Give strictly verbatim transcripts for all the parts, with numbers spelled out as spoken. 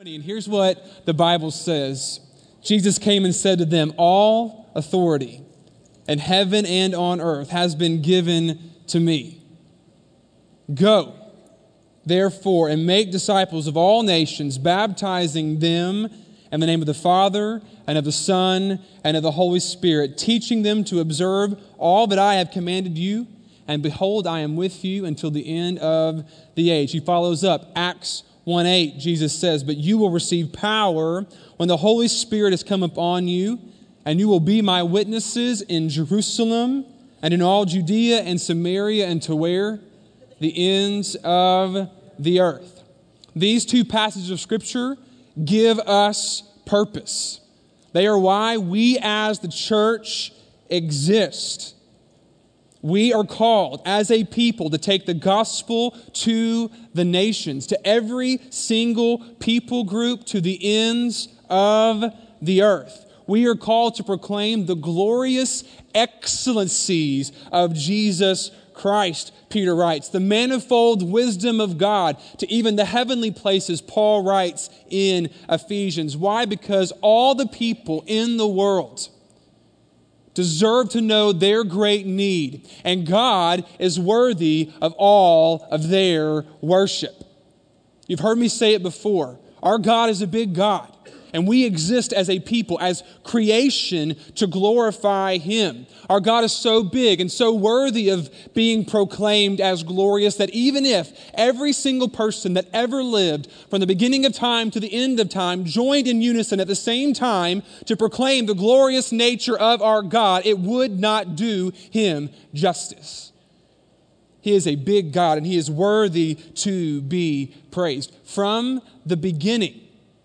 And here's what the Bible says. Jesus came and said to them, "All authority in heaven and on earth has been given to me. Go, therefore, and make disciples of all nations, baptizing them in the name of the Father and of the Son and of the Holy Spirit, teaching them to observe all that I have commanded you. And behold, I am with you until the end of the age." He follows up, Acts one eight, Jesus says, "But you will receive power when the Holy Spirit has come upon you, and you will be my witnesses in Jerusalem and in all Judea and Samaria and to where? The ends of the earth." These two passages of Scripture give us purpose. They are why we as the church exist. We are called as a people to take the gospel to the nations, to every single people group, to the ends of the earth. We are called to proclaim the glorious excellencies of Jesus Christ, Peter writes, the manifold wisdom of God to even the heavenly places, Paul writes in Ephesians. Why? Because all the people in the world deserve to know their great need, and God is worthy of all of their worship. You've heard me say it before. Our God is a big God, and we exist as a people, as creation, to glorify Him. Our God is so big and so worthy of being proclaimed as glorious that even if every single person that ever lived from the beginning of time to the end of time joined in unison at the same time to proclaim the glorious nature of our God, it would not do Him justice. He is a big God, and He is worthy to be praised. From the beginning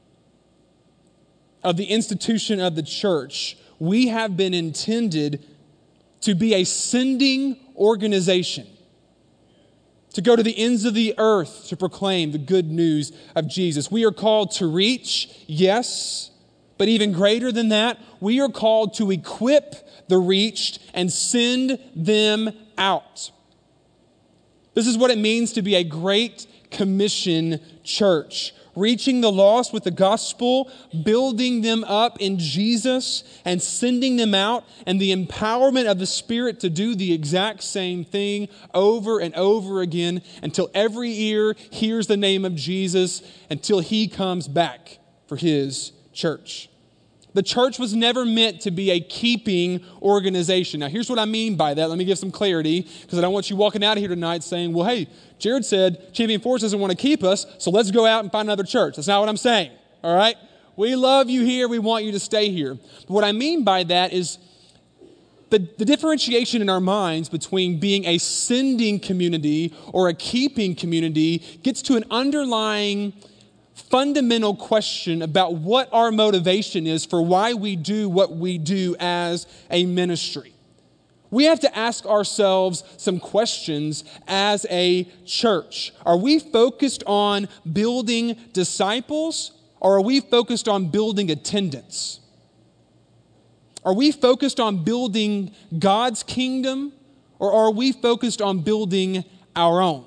of the institution of the church, we have been intended to be a sending organization, to go to the ends of the earth to proclaim the good news of Jesus. We are called to reach, yes, but even greater than that, we are called to equip the reached and send them out. This is what it means to be a Great Commission church. Reaching the lost with the gospel, building them up in Jesus, and sending them out, and the empowerment of the Spirit to do the exact same thing over and over again until every ear hears the name of Jesus, until He comes back for His church. The church was never meant to be a keeping organization. Now, here's what I mean by that. Let me give some clarity, because I don't want you walking out of here tonight saying, well, hey, Jared said Champion Force doesn't want to keep us, so let's go out and find another church. That's not what I'm saying, all right? We love you here. We want you to stay here. But what I mean by that is the, the differentiation in our minds between being a sending community or a keeping community gets to an underlying fundamental question about what our motivation is for why we do what we do as a ministry. We have to ask ourselves some questions as a church. Are we focused on building disciples, or are we focused on building attendance? Are we focused on building God's kingdom, or are we focused on building our own?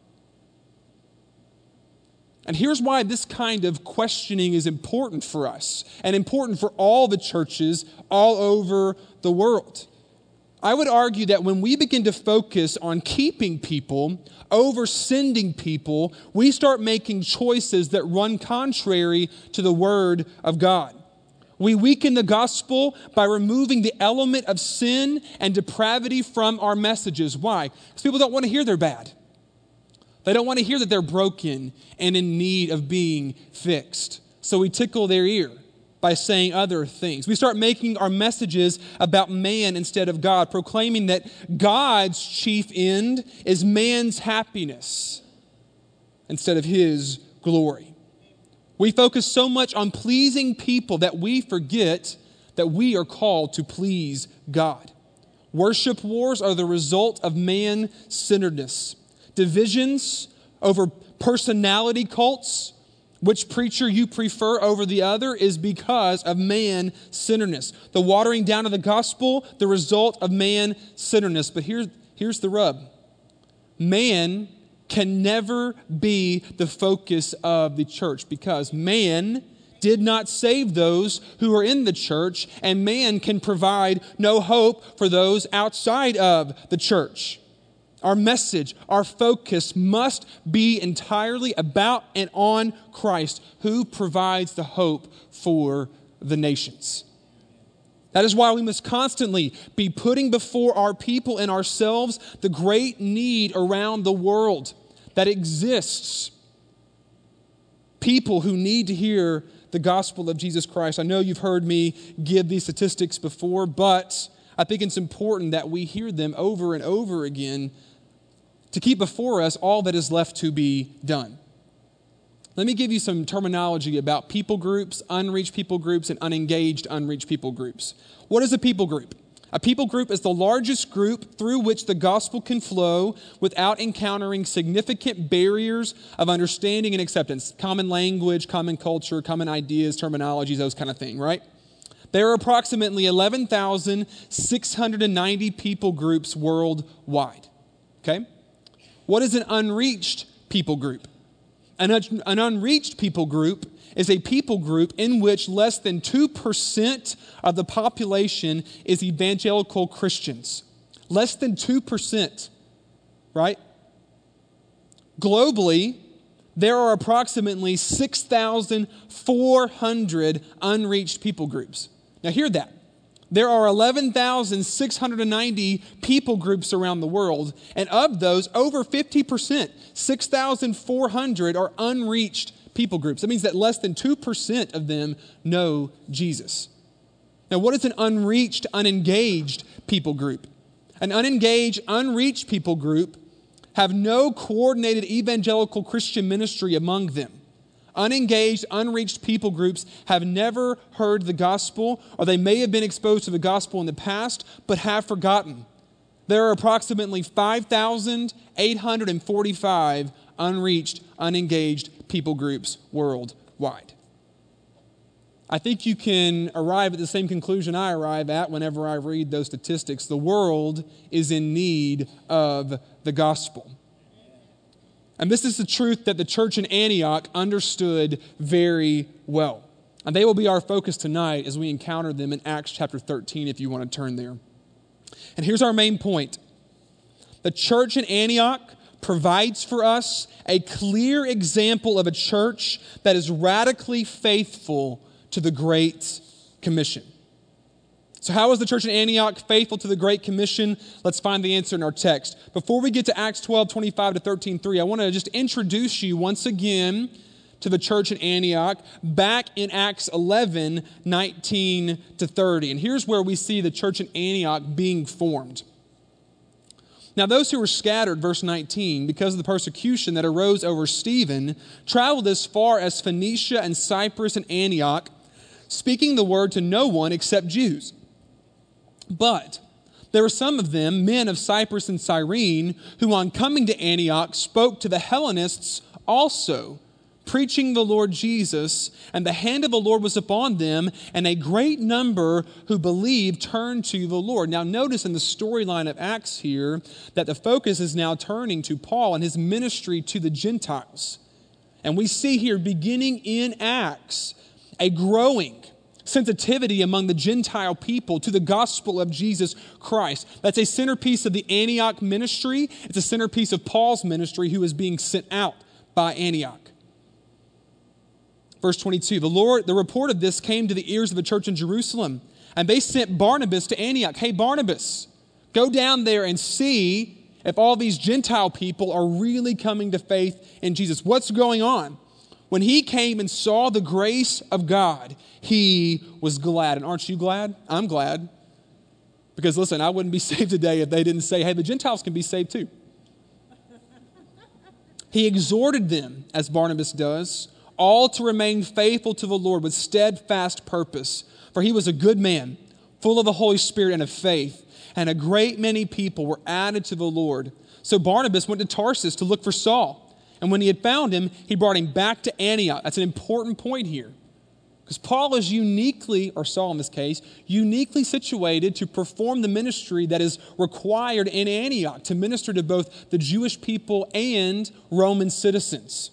And here's why this kind of questioning is important for us and important for all the churches all over the world. I would argue that when we begin to focus on keeping people over sending people, we start making choices that run contrary to the Word of God. We weaken the gospel by removing the element of sin and depravity from our messages. Why? Because people don't want to hear they're bad. They don't want to hear that they're broken and in need of being fixed. So we tickle their ear by saying other things. We start making our messages about man instead of God, proclaiming that God's chief end is man's happiness instead of His glory. We focus so much on pleasing people that we forget that we are called to please God. Worship wars are the result of man-centeredness. Divisions over personality cults, which preacher you prefer over the other, is because of man-centeredness. The watering down of the gospel, the result of man-centeredness. But here's, here's the rub. Man can never be the focus of the church, because man did not save those who are in the church, and man can provide no hope for those outside of the church. Our message, our focus must be entirely about and on Christ, who provides the hope for the nations. That is why we must constantly be putting before our people and ourselves the great need around the world that exists. People who need to hear the gospel of Jesus Christ. I know you've heard me give these statistics before, but I think it's important that we hear them over and over again to keep before us all that is left to be done. Let me give you some terminology about people groups, unreached people groups, and unengaged unreached people groups. What is a people group? A people group is the largest group through which the gospel can flow without encountering significant barriers of understanding and acceptance. Common language, common culture, common ideas, terminologies, those kind of things, right? There are approximately eleven thousand six hundred ninety people groups worldwide, okay? What is an unreached people group? An, un- an unreached people group is a people group in which less than two percent of the population is evangelical Christians. Less than two percent, right? Globally, there are approximately six thousand four hundred unreached people groups. Now hear that. There are eleven thousand six hundred ninety people groups around the world, and of those, over fifty percent, six thousand four hundred, are unreached people groups. That means that less than two percent of them know Jesus. Now, what is an unreached, unengaged people group? An unengaged, unreached people group have no coordinated evangelical Christian ministry among them. Unengaged, unreached people groups have never heard the gospel, or they may have been exposed to the gospel in the past, but have forgotten. There are approximately five thousand eight hundred forty-five unreached, unengaged people groups worldwide. I think you can arrive at the same conclusion I arrive at whenever I read those statistics. The world is in need of the gospel. And this is the truth that the church in Antioch understood very well. And they will be our focus tonight as we encounter them in Acts chapter thirteen, if you want to turn there. And here's our main point. The church in Antioch provides for us a clear example of a church that is radically faithful to the Great Commission. So how is the church in Antioch faithful to the Great Commission? Let's find the answer in our text. Before we get to Acts twelve, twenty-five to thirteen three, I want to just introduce you once again to the church in Antioch back in Acts eleven, nineteen to thirty. And here's where we see the church in Antioch being formed. Now those who were scattered, verse nineteen, because of the persecution that arose over Stephen, traveled as far as Phoenicia and Cyprus and Antioch, speaking the word to no one except Jews. But there were some of them, men of Cyprus and Cyrene, who on coming to Antioch spoke to the Hellenists also, preaching the Lord Jesus, and the hand of the Lord was upon them, and a great number who believed turned to the Lord. Now notice in the storyline of Acts here that the focus is now turning to Paul and his ministry to the Gentiles. And we see here, beginning in Acts, a growing sensitivity among the Gentile people to the gospel of Jesus Christ. That's a centerpiece of the Antioch ministry. It's a centerpiece of Paul's ministry, who is being sent out by Antioch. Verse twenty-two, the Lord, the report of this came to the ears of the church in Jerusalem, and they sent Barnabas to Antioch. Hey, Barnabas, go down there and see if all these Gentile people are really coming to faith in Jesus. What's going on? When he came and saw the grace of God, he was glad. And aren't you glad? I'm glad. Because listen, I wouldn't be saved today if they didn't say, hey, the Gentiles can be saved too. He exhorted them, as Barnabas does, all to remain faithful to the Lord with steadfast purpose. For he was a good man, full of the Holy Spirit and of faith. And a great many people were added to the Lord. So Barnabas went to Tarsus to look for Saul. And when he had found him, he brought him back to Antioch. That's an important point here. Because Paul is uniquely, or Saul in this case, uniquely situated to perform the ministry that is required in Antioch, to minister to both the Jewish people and Roman citizens.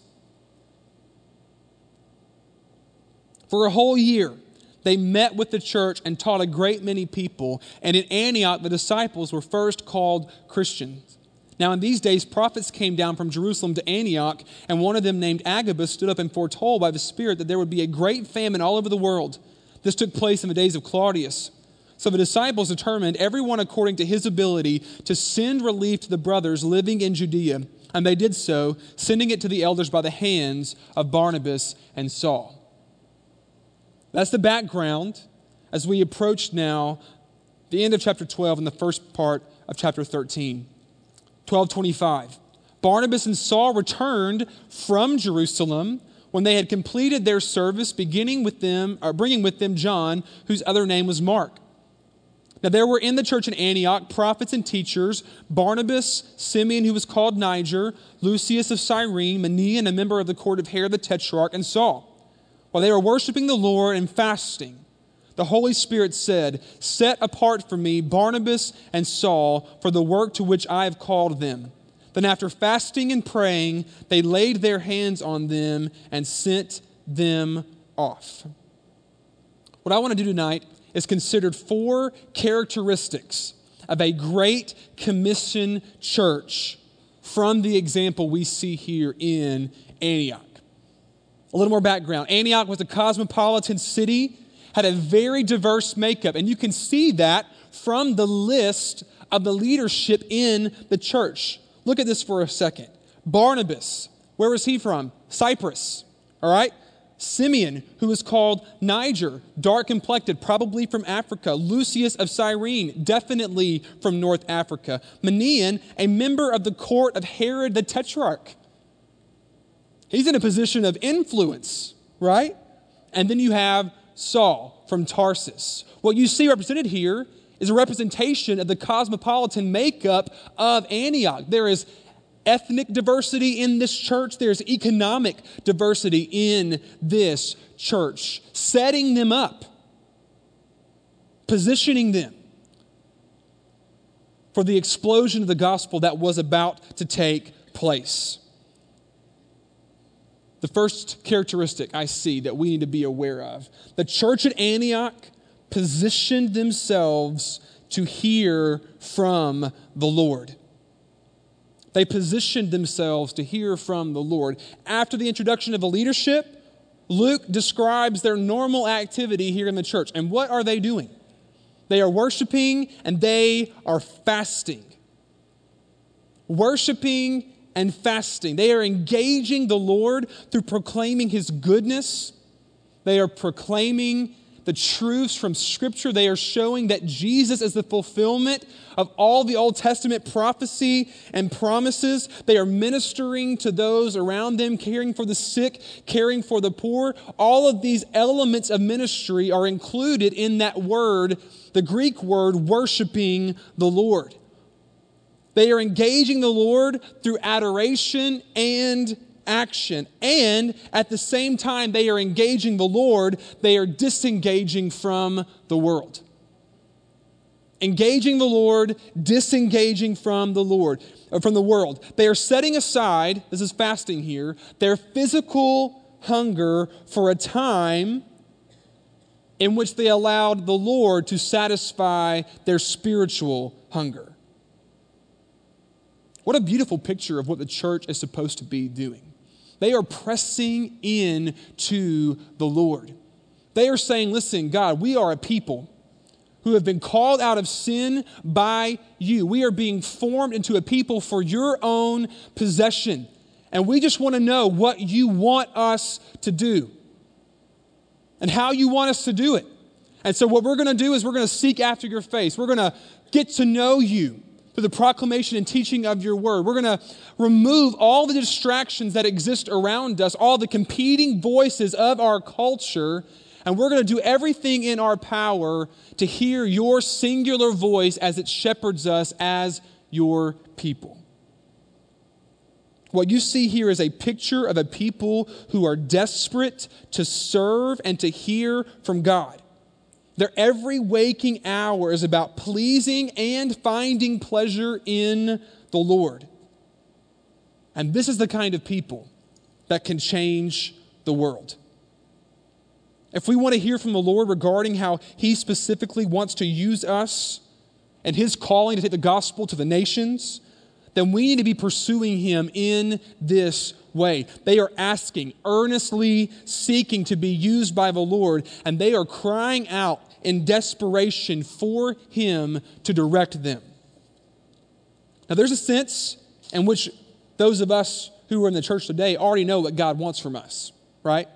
For a whole year, they met with the church and taught a great many people. And in Antioch, the disciples were first called Christians. Now, in these days, prophets came down from Jerusalem to Antioch, and one of them, named Agabus, stood up and foretold by the Spirit that there would be a great famine all over the world. This took place in the days of Claudius. So the disciples determined, everyone according to his ability, to send relief to the brothers living in Judea. And they did so, sending it to the elders by the hands of Barnabas and Saul. That's the background as we approach now the end of chapter twelve and the first part of chapter thirteen. twelve twenty-five. Barnabas and Saul returned from Jerusalem when they had completed their service, beginning with them, or bringing with them John, whose other name was Mark. Now there were in the church in Antioch prophets and teachers: Barnabas, Simeon, who was called Niger, Lucius of Cyrene, Manaen, a member of the court of Herod the Tetrarch, and Saul. While they were worshiping the Lord and fasting, the Holy Spirit said, "Set apart for me Barnabas and Saul for the work to which I have called them." Then after fasting and praying, they laid their hands on them and sent them off. What I want to do tonight is consider four characteristics of a Great Commission church from the example we see here in Antioch. A little more background. Antioch was a cosmopolitan city, had a very diverse makeup, and you can see that from the list of the leadership in the church. Look at this for a second. Barnabas, where was he from? Cyprus, all right? Simeon, who was called Niger, dark-complected, probably from Africa. Lucius of Cyrene, definitely from North Africa. Manaen, a member of the court of Herod the Tetrarch. He's in a position of influence, right? And then you have Saul from Tarsus. What you see represented here is a representation of the cosmopolitan makeup of Antioch. There is ethnic diversity in this church. There's economic diversity in this church, setting them up, positioning them for the explosion of the gospel that was about to take place. The first characteristic I see that we need to be aware of: the church at Antioch positioned themselves to hear from the Lord. They positioned themselves to hear from the Lord. After the introduction of the leadership, Luke describes their normal activity here in the church. And what are they doing? They are worshiping and they are fasting. Worshiping and fasting. They are engaging the Lord through proclaiming His goodness. They are proclaiming the truths from Scripture. They are showing that Jesus is the fulfillment of all the Old Testament prophecy and promises. They are ministering to those around them, caring for the sick, caring for the poor. All of these elements of ministry are included in that word, the Greek word, worshiping the Lord. They are engaging the Lord through adoration and action. And at the same time they are engaging the Lord, they are disengaging from the world. Engaging the Lord, disengaging from the Lord, or from the world. They are setting aside, this is fasting here, their physical hunger for a time in which they allowed the Lord to satisfy their spiritual hunger. What a beautiful picture of what the church is supposed to be doing. They are pressing in to the Lord. They are saying, listen, God, we are a people who have been called out of sin by you. We are being formed into a people for your own possession. And we just want to know what you want us to do and how you want us to do it. And so what we're going to do is we're going to seek after your face. We're going to get to know you through the proclamation and teaching of your word. We're going to remove all the distractions that exist around us, all the competing voices of our culture, and we're going to do everything in our power to hear your singular voice as it shepherds us as your people. What you see here is a picture of a people who are desperate to serve and to hear from God. Their every waking hour is about pleasing and finding pleasure in the Lord. And this is the kind of people that can change the world. If we want to hear from the Lord regarding how He specifically wants to use us and His calling to take the gospel to the nations, then we need to be pursuing Him in this way. They are asking, earnestly seeking to be used by the Lord, and they are crying out in desperation for Him to direct them. Now, there's a sense in which those of us who are in the church today already know what God wants from us, right?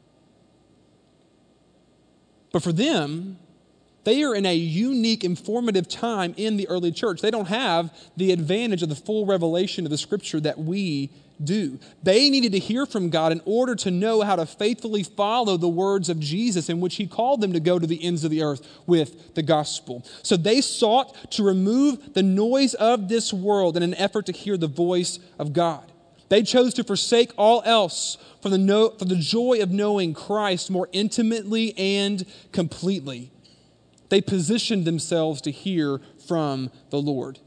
But for them, they are in a unique, informative time in the early church. They don't have the advantage of the full revelation of the Scripture that we do. They needed to hear from God in order to know how to faithfully follow the words of Jesus in which He called them to go to the ends of the earth with the gospel. So they sought to remove the noise of this world in an effort to hear the voice of God. They chose to forsake all else for the, no, for the joy of knowing Christ more intimately and completely. They positioned themselves to hear from the Lord.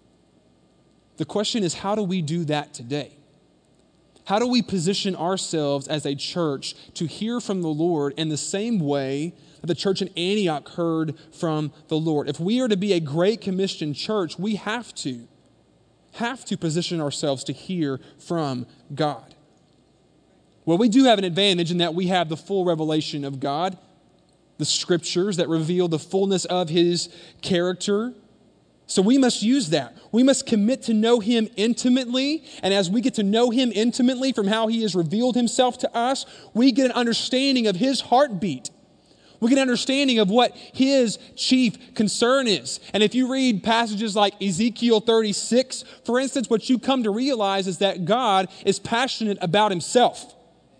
The question is, how do we do that today? How do we position ourselves as a church to hear from the Lord in the same way that the church in Antioch heard from the Lord? If we are to be a Great Commission church, we have to, have to position ourselves to hear from God. Well, we do have an advantage in that we have the full revelation of God, the Scriptures that reveal the fullness of His character. So we must use that. We must commit to know Him intimately. And as we get to know Him intimately from how He has revealed Himself to us, we get an understanding of His heartbeat. We get an understanding of what His chief concern is. And if you read passages like Ezekiel thirty-six, for instance, what you come to realize is that God is passionate about Himself.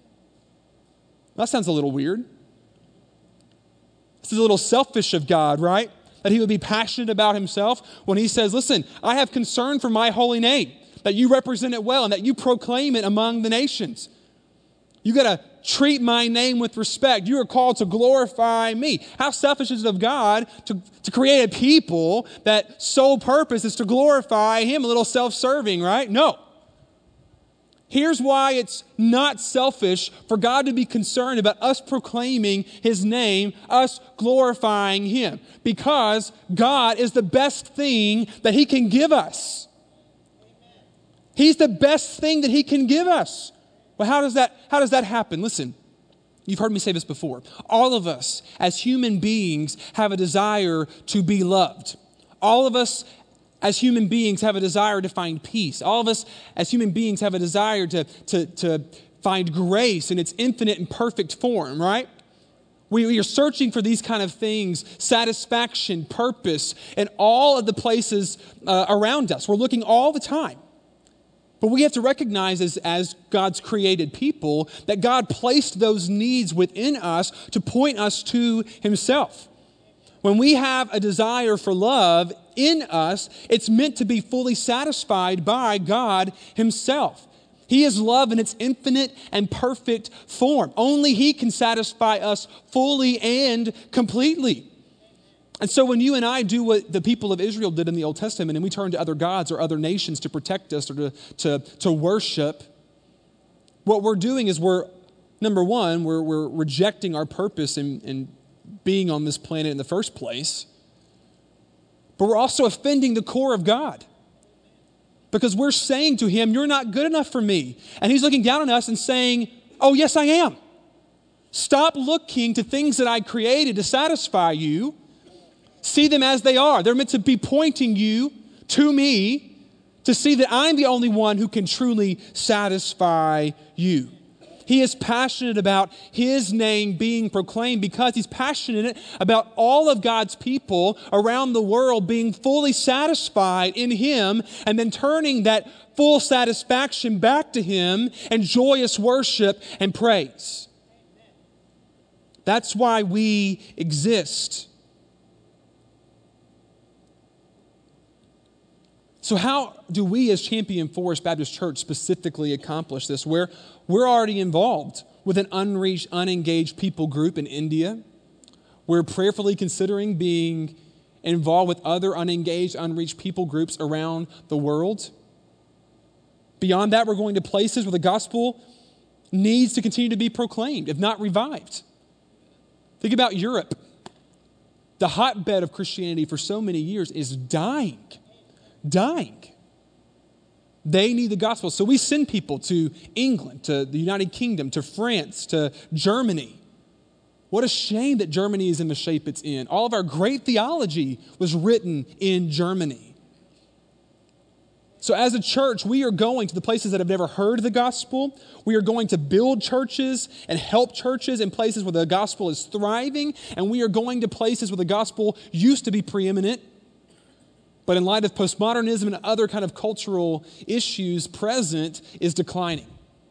That sounds a little weird. This is a little selfish of God, right? That He would be passionate about Himself when He says, listen, I have concern for my holy name, that you represent it well and that you proclaim it among the nations. You got to treat my name with respect. You are called to glorify me. How selfish is it of God to, to create a people that sole purpose is to glorify Him? A little self-serving, right? No. Here's why it's not selfish for God to be concerned about us proclaiming His name, us glorifying Him. Because God is the best thing that He can give us. He's the best thing that He can give us. Well, how does that, how does that happen? Listen, you've heard me say this before. All of us as human beings have a desire to be loved. All of us as human beings have a desire to find peace. All of us as human beings have a desire to, to, to find grace in its infinite and perfect form, right? We, we are searching for these kind of things, satisfaction, purpose, in all of the places uh, around us. We're looking all the time. But we have to recognize as, as God's created people that God placed those needs within us to point us to Himself. When we have a desire for love in us, it's meant to be fully satisfied by God Himself. He is love in its infinite and perfect form. Only He can satisfy us fully and completely. And so when you and I do what the people of Israel did in the Old Testament and we turn to other gods or other nations to protect us or to, to, to worship, what we're doing is we're, number one, we're, we're rejecting our purpose in, in being on this planet in the first place. But we're also offending the core of God. Because we're saying to Him, you're not good enough for me. And He's looking down on us and saying, oh, yes, I am. Stop looking to things that I created to satisfy you. See them as they are. They're meant to be pointing you to me to see that I'm the only one who can truly satisfy you. He is passionate about His name being proclaimed because He's passionate about all of God's people around the world being fully satisfied in Him and then turning that full satisfaction back to Him in joyous worship and praise. That's why we exist. So So how do we as Champion Forest Baptist Church specifically accomplish this? Where we're already involved with an unreached, unengaged people group in India. We're prayerfully considering being involved with other unengaged, unreached people groups around the world. Beyond that, we're going to places where the gospel needs to continue to be proclaimed, if not revived. Think about Europe. The hotbed of Christianity for so many years is dying. Dying. They need the gospel. So we send people to England, to the United Kingdom, to France, to Germany. What a shame that Germany is in the shape it's in. All of our great theology was written in Germany. So as a church, we are going to the places that have never heard the gospel. We are going to build churches and help churches in places where the gospel is thriving. And we are going to places where the gospel used to be preeminent. But in light of postmodernism and other kind of cultural issues present, is declining.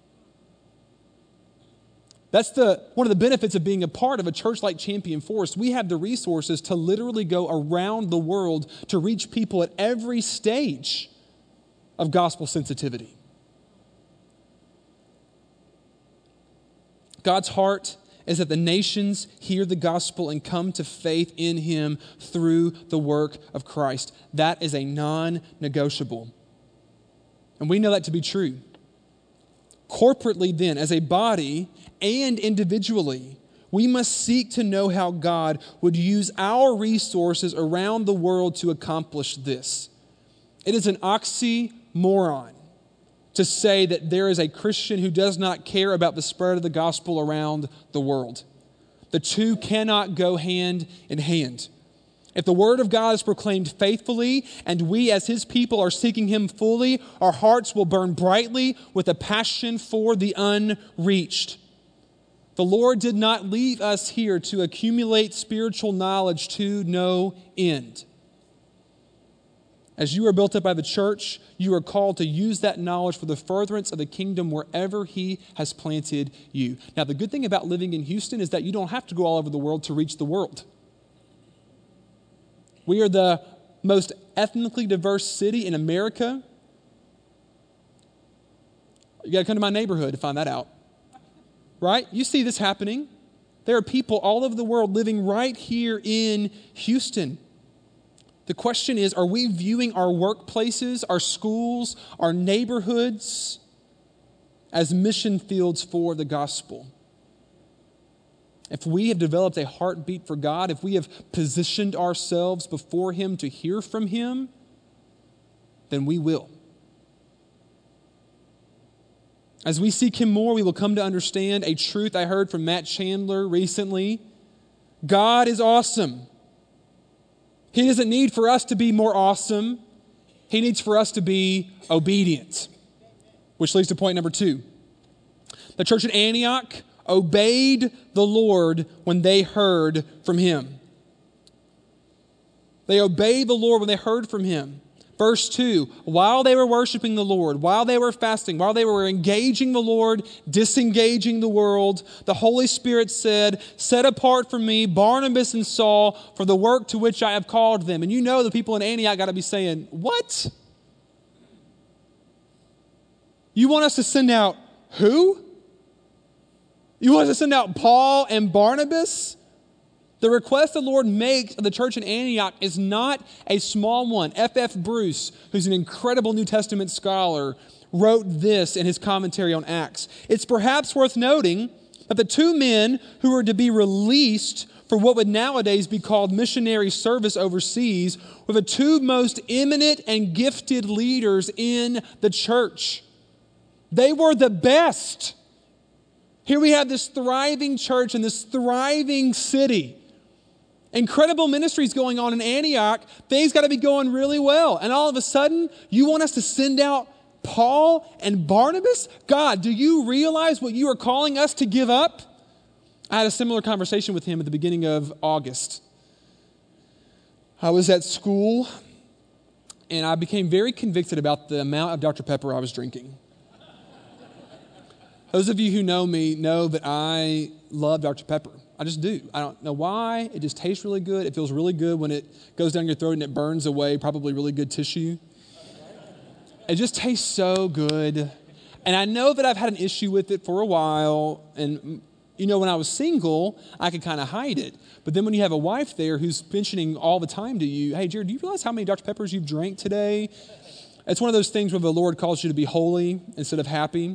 That's the one of the benefits of being a part of a church like Champion Forest. We have the resources to literally go around the world to reach people at every stage of gospel sensitivity. God's heart is that the nations hear the gospel and come to faith in him through the work of Christ. That is a non-negotiable. And we know that to be true. Corporately then, as a body and individually, we must seek to know how God would use our resources around the world to accomplish this. It is an oxymoron to say that there is a Christian who does not care about the spread of the gospel around the world. The two cannot go hand in hand. If the word of God is proclaimed faithfully and we as his people are seeking him fully, our hearts will burn brightly with a passion for the unreached. The Lord did not leave us here to accumulate spiritual knowledge to no end. As you are built up by the church, you are called to use that knowledge for the furtherance of the kingdom wherever he has planted you. Now, the good thing about living in Houston is that you don't have to go all over the world to reach the world. We are the most ethnically diverse city in America. You got to come to my neighborhood to find that out. Right? You see this happening. There are people all over the world living right here in Houston. The question is, are we viewing our workplaces, our schools, our neighborhoods as mission fields for the gospel? If we have developed a heartbeat for God, if we have positioned ourselves before him to hear from him, then we will. As we seek him more, we will come to understand a truth I heard from Matt Chandler recently. God is awesome. He doesn't need for us to be more awesome. He needs for us to be obedient. Which leads to point number two. The church at Antioch obeyed the Lord when they heard from him. They obeyed the Lord when they heard from him. Verse two, while they were worshiping the Lord, while they were fasting, while they were engaging the Lord, disengaging the world, the Holy Spirit said, set apart for me Barnabas and Saul for the work to which I have called them. And you know the people in Antioch got to be saying, what? You want us to send out who? You want us to send out Paul and Barnabas? The request the Lord makes of the church in Antioch is not a small one. F F Bruce, who's an incredible New Testament scholar, wrote this in his commentary on Acts. It's perhaps worth noting that the two men who were to be released for what would nowadays be called missionary service overseas were the two most eminent and gifted leaders in the church. They were the best. Here we have this thriving church in this thriving city. Incredible ministries going on in Antioch. Things got to be going really well. And all of a sudden, you want us to send out Paul and Barnabas? God, do you realize what you are calling us to give up? I had a similar conversation with him at the beginning of August. I was at school, and I became very convicted about the amount of Doctor Pepper I was drinking. Those of you who know me know that I love Doctor Pepper. I just do. I don't know why. It just tastes really good. It feels really good when it goes down your throat and it burns away probably really good tissue. It just tastes so good. And I know that I've had an issue with it for a while. And, you know, when I was single, I could kind of hide it. But then when you have a wife there who's mentioning all the time to you, hey, Jared, do you realize how many Doctor Peppers you've drank today? It's one of those things where the Lord calls you to be holy instead of happy.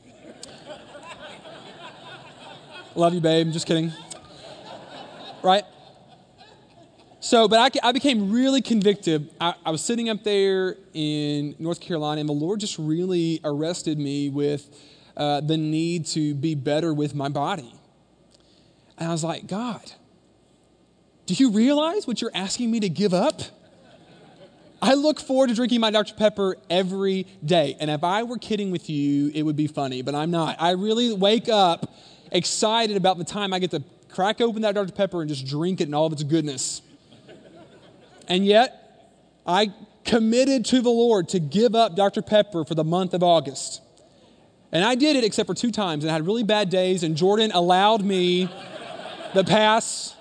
Love you, babe. Just kidding. Right? So, but I, I became really convicted. I, I was sitting up there in North Carolina, and the Lord just really arrested me with uh, the need to be better with my body. And I was like, God, do you realize what you're asking me to give up? I look forward to drinking my Doctor Pepper every day. And if I were kidding with you, it would be funny, but I'm not. I really wake up excited about the time I get to crack open that Doctor Pepper and just drink it in all of its goodness. And yet, I committed to the Lord to give up Doctor Pepper for the month of August. And I did it except for two times, and I had really bad days, and Jordan allowed me the pass.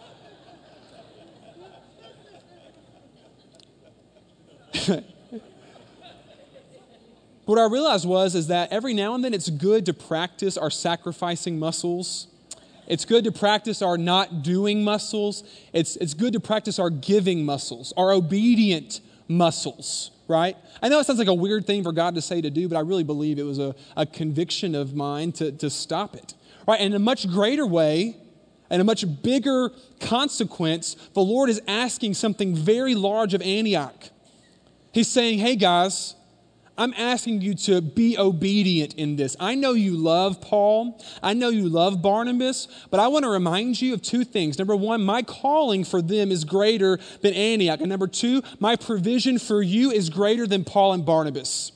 What I realized was is that every now and then it's good to practice our sacrificing muscles. It's good to practice our not doing muscles. It's, it's good to practice our giving muscles, our obedient muscles, right? I know it sounds like a weird thing for God to say to do, but I really believe it was a, a conviction of mine to, to stop it, right? And in a much greater way, and a much bigger consequence, the Lord is asking something very large of Antioch. He's saying, hey guys, I'm asking you to be obedient in this. I know you love Paul. I know you love Barnabas, but I want to remind you of two things. Number one, my calling for them is greater than Antioch. And number two, my provision for you is greater than Paul and Barnabas.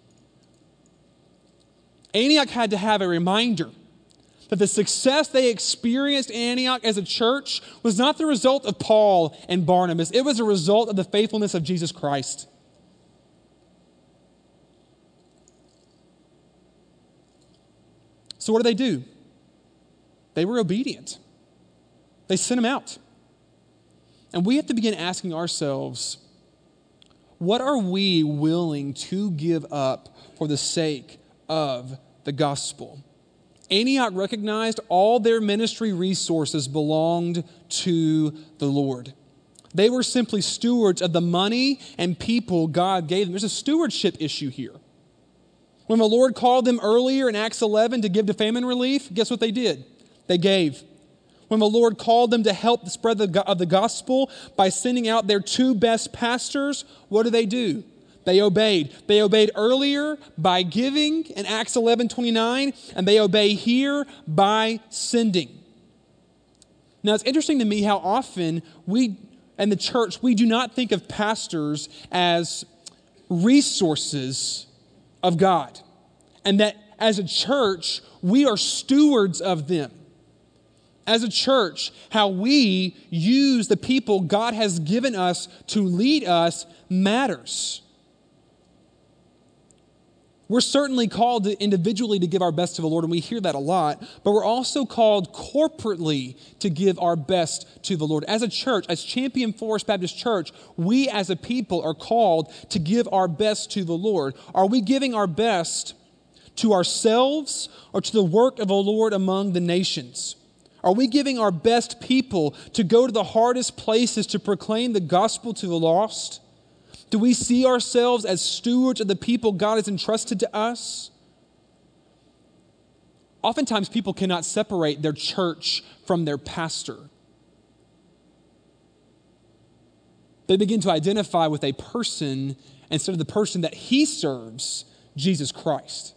Antioch had to have a reminder that the success they experienced in Antioch as a church was not the result of Paul and Barnabas. It was a result of the faithfulness of Jesus Christ. So what do they do? They were obedient. They sent him out. And we have to begin asking ourselves, what are we willing to give up for the sake of the gospel? Antioch recognized all their ministry resources belonged to the Lord. They were simply stewards of the money and people God gave them. There's a stewardship issue here. When the Lord called them earlier in Acts eleven to give to famine relief, guess what they did? They gave. When the Lord called them to help the spread of the gospel by sending out their two best pastors, what do they do? They obeyed. They obeyed earlier by giving in Acts eleven twenty-nine, and they obey here by sending. Now, it's interesting to me how often we, in the church, we do not think of pastors as resources of God, and that as a church, we are stewards of them. As a church, how we use the people God has given us to lead us matters. We're certainly called to individually to give our best to the Lord, and we hear that a lot, but we're also called corporately to give our best to the Lord. As a church, as Champion Forest Baptist Church, we as a people are called to give our best to the Lord. Are we giving our best to ourselves or to the work of the Lord among the nations? Are we giving our best people to go to the hardest places to proclaim the gospel to the lost? Do we see ourselves as stewards of the people God has entrusted to us? Oftentimes, people cannot separate their church from their pastor. They begin to identify with a person instead of the person that he serves, Jesus Christ.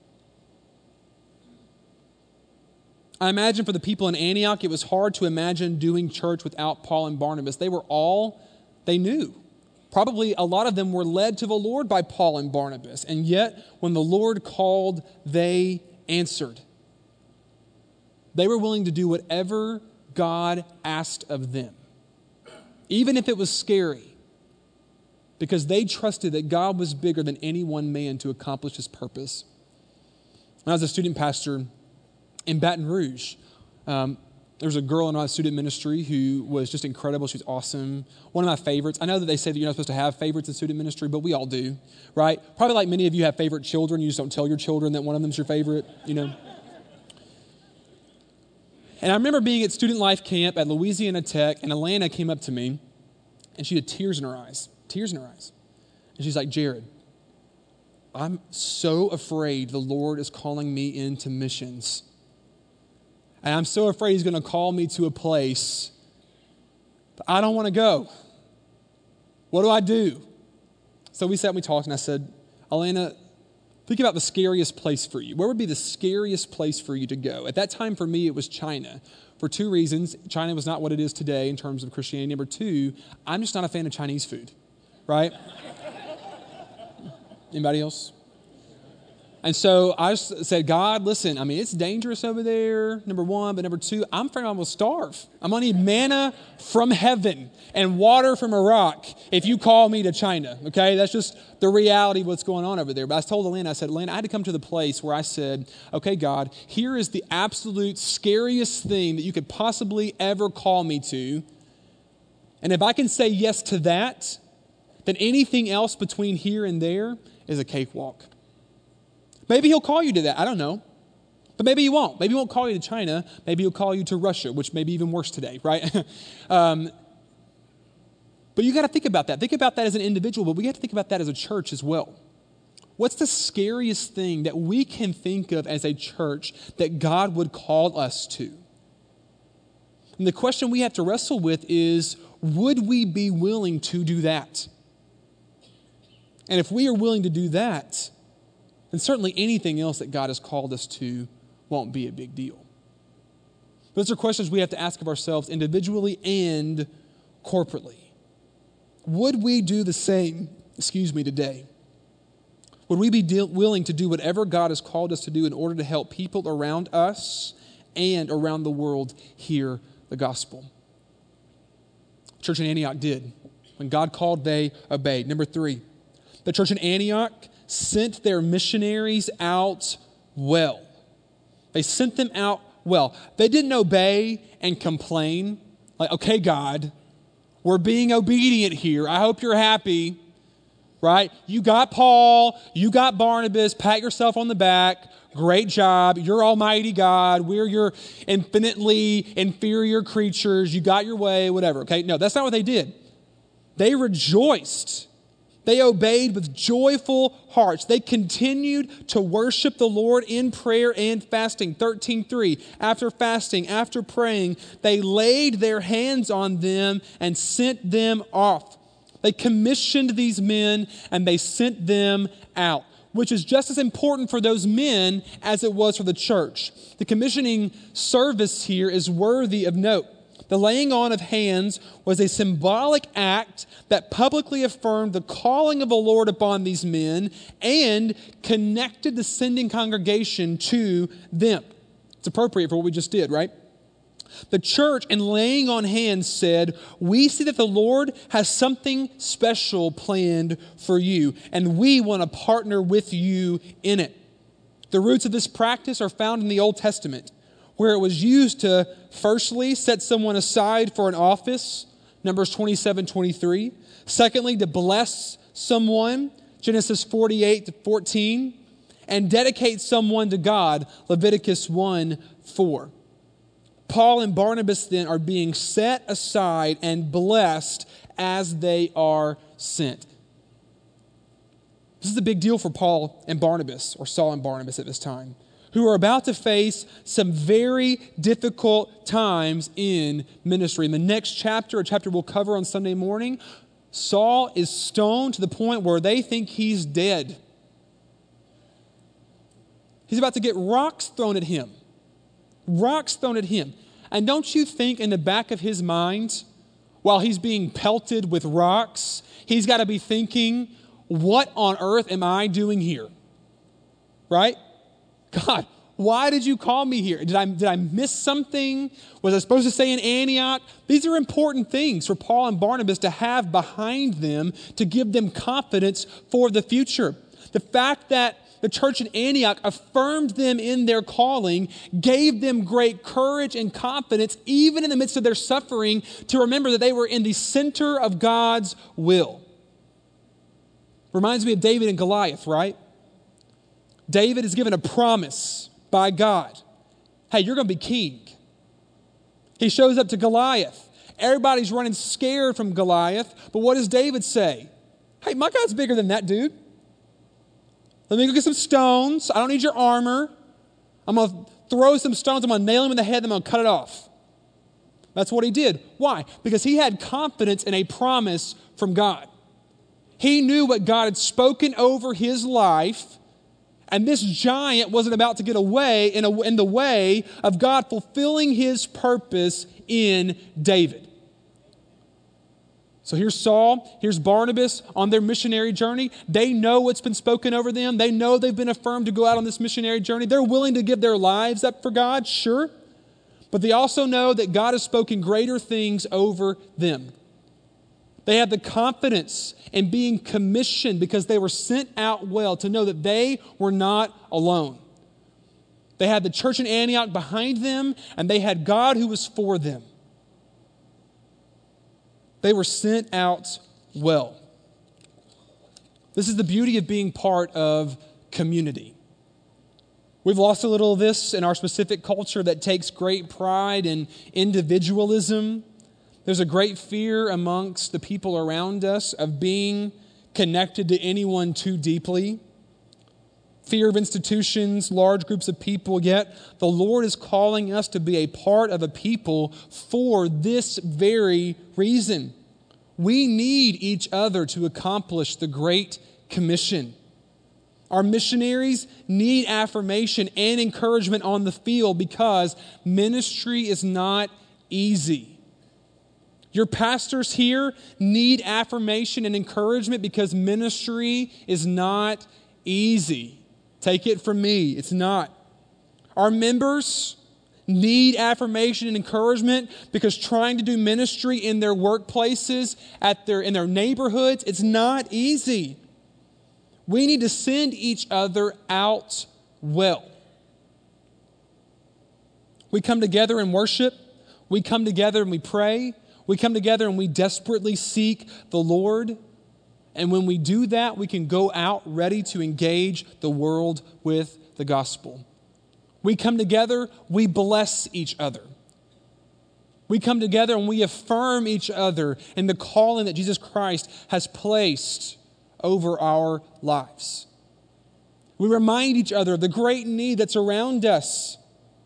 I imagine for the people in Antioch, it was hard to imagine doing church without Paul and Barnabas. They were all they knew. Probably a lot of them were led to the Lord by Paul and Barnabas. And yet, when the Lord called, they answered. They were willing to do whatever God asked of them, even if it was scary, because they trusted that God was bigger than any one man to accomplish his purpose. When I was a student pastor in Baton Rouge, um, There's a girl in my student ministry who was just incredible. She was awesome. One of my favorites. I know that they say that you're not supposed to have favorites in student ministry, but we all do, right? Probably like many of you have favorite children. You just don't tell your children that one of them's your favorite, you know. And I remember being at student life camp at Louisiana Tech, and Alana came up to me, and she had tears in her eyes, tears in her eyes. And she's like, Jared, I'm so afraid the Lord is calling me into missions. And I'm so afraid he's going to call me to a place that I don't want to go. What do I do? So we sat and we talked, and I said, Alana, think about the scariest place for you. Where would be the scariest place for you to go? At that time, for me, it was China. For two reasons. China was not what it is today in terms of Christianity. Number two, I'm just not a fan of Chinese food, right? Anybody else? And so I just said, God, listen, I mean, it's dangerous over there, number one. But number two, I'm afraid I'm going to starve. I'm going to need manna from heaven and water from a rock if you call me to China, okay? That's just the reality of what's going on over there. But I told Elena, I said, Elena, I had to come to the place where I said, okay, God, here is the absolute scariest thing that you could possibly ever call me to. And if I can say yes to that, then anything else between here and there is a cakewalk. Maybe he'll call you to that. I don't know. But maybe he won't. Maybe he won't call you to China. Maybe he'll call you to Russia, which may be even worse today, right? um, but you got to think about that. Think about that as an individual, but we have to think about that as a church as well. What's the scariest thing that we can think of as a church that God would call us to? And the question we have to wrestle with is, would we be willing to do that? And if we are willing to do that, then certainly anything else that God has called us to won't be a big deal. Those are questions we have to ask of ourselves individually and corporately. Would we do the same, excuse me, today? Would we be de- willing to do whatever God has called us to do in order to help people around us and around the world hear the gospel? The church in Antioch did. When God called, they obeyed. Number three, the church in Antioch sent their missionaries out well. They sent them out well. They didn't obey and complain. Like, okay, God, we're being obedient here. I hope you're happy, right? You got Paul, you got Barnabas, pat yourself on the back. Great job. You're Almighty God. We're your infinitely inferior creatures. You got your way, whatever. Okay, no, that's not what they did. They rejoiced. They obeyed with joyful hearts. They continued to worship the Lord in prayer and fasting. thirteen three, after fasting, after praying, they laid their hands on them and sent them off. They commissioned these men and they sent them out, which is just as important for those men as it was for the church. The commissioning service here is worthy of note. The laying on of hands was a symbolic act that publicly affirmed the calling of the Lord upon these men and connected the sending congregation to them. It's appropriate for what we just did, right? The church, in laying on hands, said, we see that the Lord has something special planned for you, and we want to partner with you in it. The roots of this practice are found in the Old Testament, where it was used to, firstly, set someone aside for an office, Numbers twenty-seven twenty-three. Secondly, to bless someone, Genesis forty-eight to fourteen. And dedicate someone to God, Leviticus one four. Paul and Barnabas then are being set aside and blessed as they are sent. This is a big deal for Paul and Barnabas, or Saul and Barnabas at this time, who are about to face some very difficult times in ministry. In the next chapter, a chapter we'll cover on Sunday morning, Saul is stoned to the point where they think he's dead. He's about to get rocks thrown at him. Rocks thrown at him. And don't you think in the back of his mind, while he's being pelted with rocks, he's got to be thinking, what on earth am I doing here? Right? God, why did you call me here? Did I, did I miss something? Was I supposed to stay in Antioch? These are important things for Paul and Barnabas to have behind them to give them confidence for the future. The fact that the church in Antioch affirmed them in their calling, gave them great courage and confidence, even in the midst of their suffering, to remember that they were in the center of God's will. Reminds me of David and Goliath, right? David is given a promise by God. Hey, you're going to be king. He shows up to Goliath. Everybody's running scared from Goliath, but what does David say? Hey, my God's bigger than that dude. Let me go get some stones. I don't need your armor. I'm going to throw some stones. I'm going to nail him in the head. And I'm going to cut it off. That's what he did. Why? Because he had confidence in a promise from God. He knew what God had spoken over his life, and this giant wasn't about to get away in, a, in the way of God fulfilling his purpose in David. So here's Saul, here's Barnabas on their missionary journey. They know what's been spoken over them. They know they've been affirmed to go out on this missionary journey. They're willing to give their lives up for God, sure. But they also know that God has spoken greater things over them. They have the confidence in being commissioned because they were sent out well to know that they were not alone. They had the church in Antioch behind them, and they had God who was for them. They were sent out well. This is the beauty of being part of community. We've lost a little of this in our specific culture that takes great pride in individualism. There's a great fear amongst the people around us of being connected to anyone too deeply. Fear of institutions, large groups of people, yet the Lord is calling us to be a part of a people for this very reason. We need each other to accomplish the Great Commission. Our missionaries need affirmation and encouragement on the field because ministry is not easy. Your pastors here need affirmation and encouragement because ministry is not easy. Take it from me, it's not. Our members need affirmation and encouragement because trying to do ministry in their workplaces, at their, in their neighborhoods, it's not easy. We need to send each other out well. We come together in worship. We come together and we pray. We come together and we desperately seek the Lord. And when we do that, we can go out ready to engage the world with the gospel. We come together, we bless each other. We come together and we affirm each other in the calling that Jesus Christ has placed over our lives. We remind each other of the great need that's around us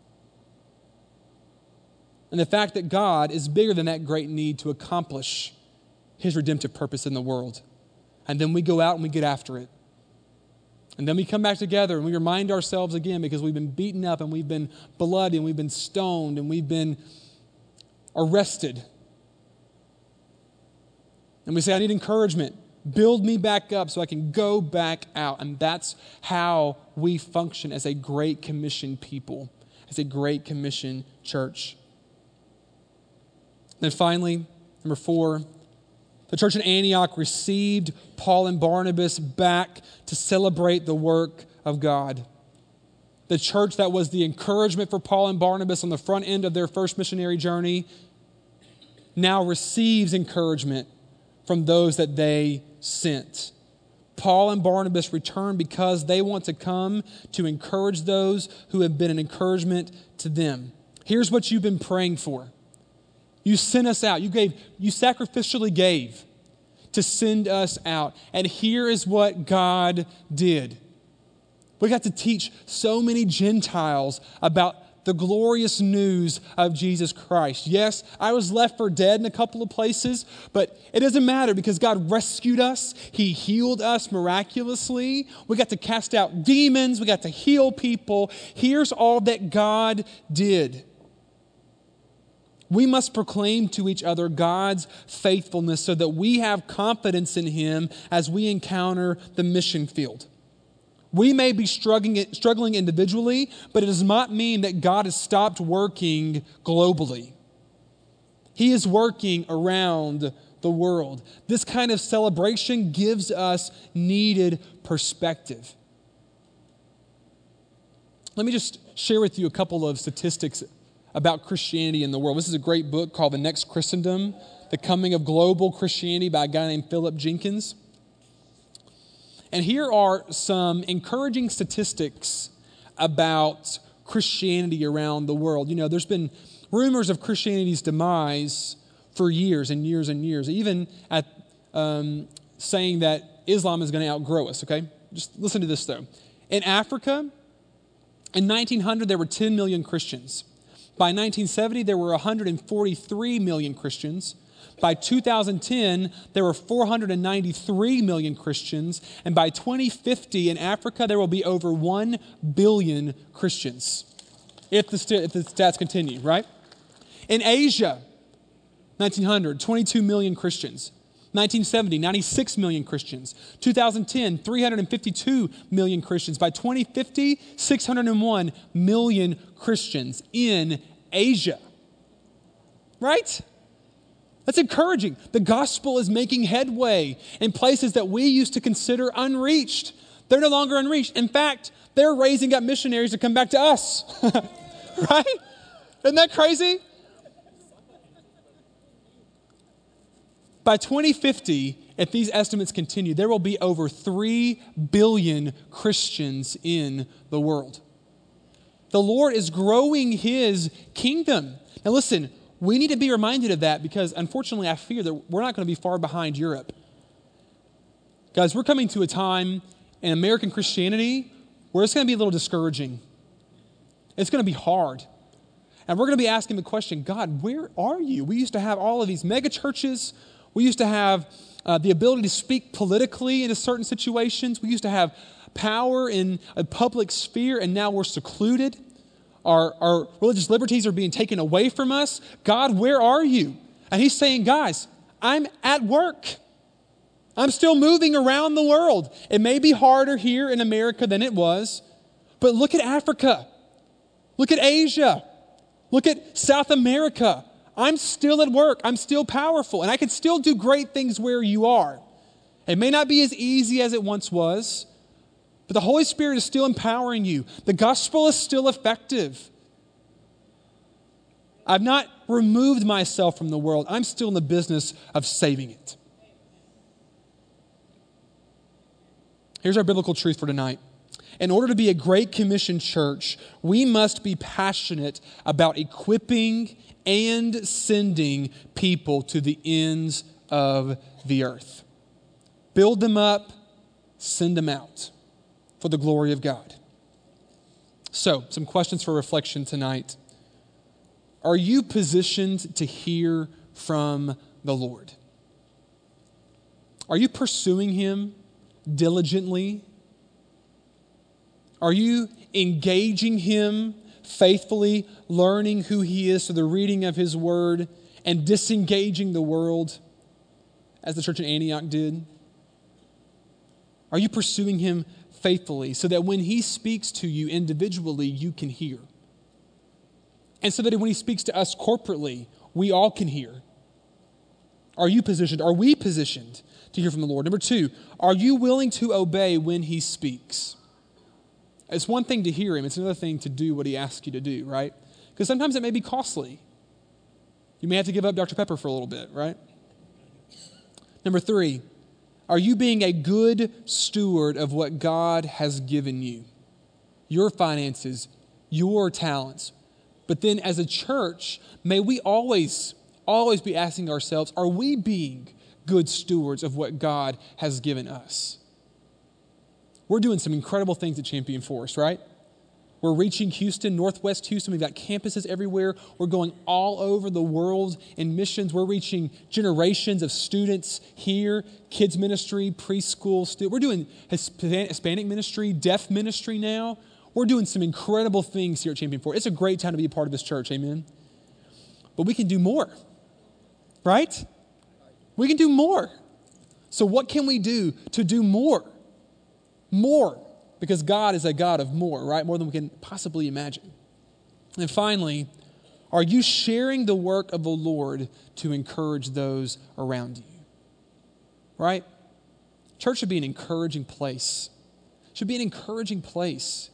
and the fact that God is bigger than that great need to accomplish his redemptive purpose in the world. And then we go out and we get after it. And then we come back together and we remind ourselves again because we've been beaten up and we've been bloody and we've been stoned and we've been arrested. And we say, I need encouragement. Build me back up so I can go back out. And that's how we function as a Great Commission people, as a Great Commission church. Then finally, number four, the church in Antioch received Paul and Barnabas back to celebrate the work of God. The church that was the encouragement for Paul and Barnabas on the front end of their first missionary journey now receives encouragement from those that they sent. Paul and Barnabas return because they want to come to encourage those who have been an encouragement to them. Here's what you've been praying for. You sent us out. You gave, you sacrificially gave to send us out. And here is what God did. We got to teach so many Gentiles about the glorious news of Jesus Christ. Yes, I was left for dead in a couple of places, but it doesn't matter because God rescued us. He healed us miraculously. We got to cast out demons. We got to heal people. Here's all that God did. We must proclaim to each other God's faithfulness so that we have confidence in him as we encounter the mission field. We may be struggling, struggling individually, but it does not mean that God has stopped working globally. He is working around the world. This kind of celebration gives us needed perspective. Let me just share with you a couple of statistics about Christianity in the world. This is a great book called The Next Christendom, The Coming of Global Christianity by a guy named Philip Jenkins. And here are some encouraging statistics about Christianity around the world. You know, there's been rumors of Christianity's demise for years and years and years, even at um, saying that Islam is going to outgrow us, okay? Just listen to this, though. In Africa, in nineteen hundred, there were ten million Christians. By nineteen seventy, there were one hundred forty-three million Christians. By two thousand ten, there were four hundred ninety-three million Christians. And by twenty fifty, in Africa, there will be over one billion Christians, if the, st- if the stats continue, right? In Asia, nineteen hundred, twenty-two million Christians. nineteen seventy, ninety-six million Christians. two thousand ten, three hundred fifty-two million Christians. By twenty fifty, six hundred one million Christians in Asia. Right? That's encouraging. The gospel is making headway in places that we used to consider unreached. They're no longer unreached. In fact, they're raising up missionaries to come back to us. Right? Isn't that crazy? By twenty fifty, if these estimates continue, there will be over three billion Christians in the world. The Lord is growing his kingdom. Now listen, we need to be reminded of that because unfortunately I fear that we're not going to be far behind Europe. Guys, we're coming to a time in American Christianity where it's going to be a little discouraging. It's going to be hard. And we're going to be asking the question, God, where are you? We used to have all of these mega churches. We used to have uh, the ability to speak politically into certain situations. We used to have power in a public sphere, and now we're secluded. Our, our religious liberties are being taken away from us. God, where are you? And he's saying, guys, I'm at work. I'm still moving around the world. It may be harder here in America than it was, but look at Africa. Look at Asia. Look at South America. I'm still at work. I'm still powerful. And I can still do great things where you are. It may not be as easy as it once was, but the Holy Spirit is still empowering you. The gospel is still effective. I've not removed myself from the world. I'm still in the business of saving it. Here's our biblical truth for tonight. In order to be a Great Commission church, we must be passionate about equipping and sending people to the ends of the earth. Build them up, send them out for the glory of God. So, some questions for reflection tonight. Are you positioned to hear from the Lord? Are you pursuing him diligently? Are you engaging him faithfully, learning who he is through the reading of his word and disengaging the world as the church in Antioch did? Are you pursuing him faithfully so that when he speaks to you individually, you can hear? And so that when he speaks to us corporately, we all can hear. Are you positioned? Are we positioned to hear from the Lord? Number two, are you willing to obey when he speaks? It's one thing to hear him. It's another thing to do what he asks you to do, right? Because sometimes it may be costly. You may have to give up Doctor Pepper for a little bit, right? Number three, are you being a good steward of what God has given you? Your finances, your talents. But then as a church, may we always, always be asking ourselves, are we being good stewards of what God has given us? We're doing some incredible things at Champion Forest, right? We're reaching Houston, Northwest Houston. We've got campuses everywhere. We're going all over the world in missions. We're reaching generations of students here, kids ministry, preschool. Stu- We're doing Hispanic ministry, deaf ministry now. We're doing some incredible things here at Champion Forest. It's a great time to be a part of this church, amen? But we can do more, right? We can do more. So what can we do to do more? More. Because God is a God of more, right? More than we can possibly imagine. And finally, are you sharing the work of the Lord to encourage those around you? Right? Church should be an encouraging place. It should be an encouraging place.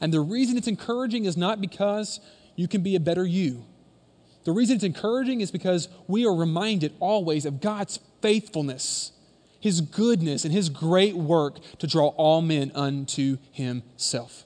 And the reason it's encouraging is not because you can be a better you. The reason it's encouraging is because we are reminded always of God's faithfulness, His goodness, and His great work to draw all men unto Himself.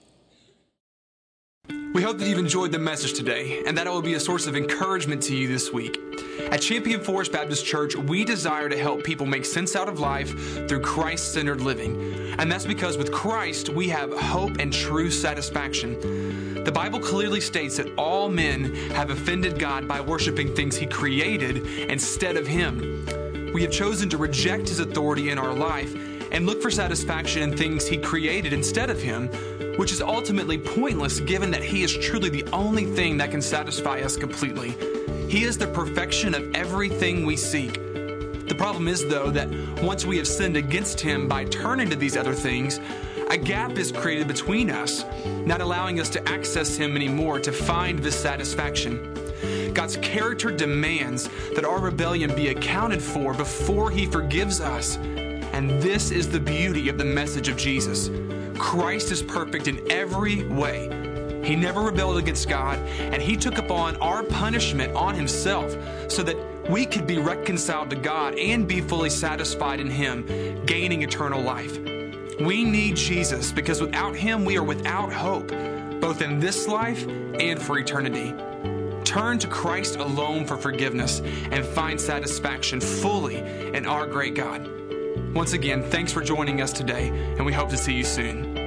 We hope that you've enjoyed the message today and that it will be a source of encouragement to you this week. At Champion Forest Baptist Church, we desire to help people make sense out of life through Christ-centered living. And that's because with Christ, we have hope and true satisfaction. The Bible clearly states that all men have offended God by worshiping things He created instead of Him. We have chosen to reject His authority in our life and look for satisfaction in things He created instead of Him, which is ultimately pointless given that He is truly the only thing that can satisfy us completely. He is the perfection of everything we seek. The problem is, though, that once we have sinned against Him by turning to these other things, a gap is created between us, not allowing us to access Him anymore to find this satisfaction. God's character demands that our rebellion be accounted for before He forgives us. And this is the beauty of the message of Jesus. Christ is perfect in every way. He never rebelled against God, and He took upon our punishment on Himself so that we could be reconciled to God and be fully satisfied in Him, gaining eternal life. We need Jesus because without Him we are without hope, both in this life and for eternity. Turn to Christ alone for forgiveness and find satisfaction fully in our great God. Once again, thanks for joining us today, and we hope to see you soon.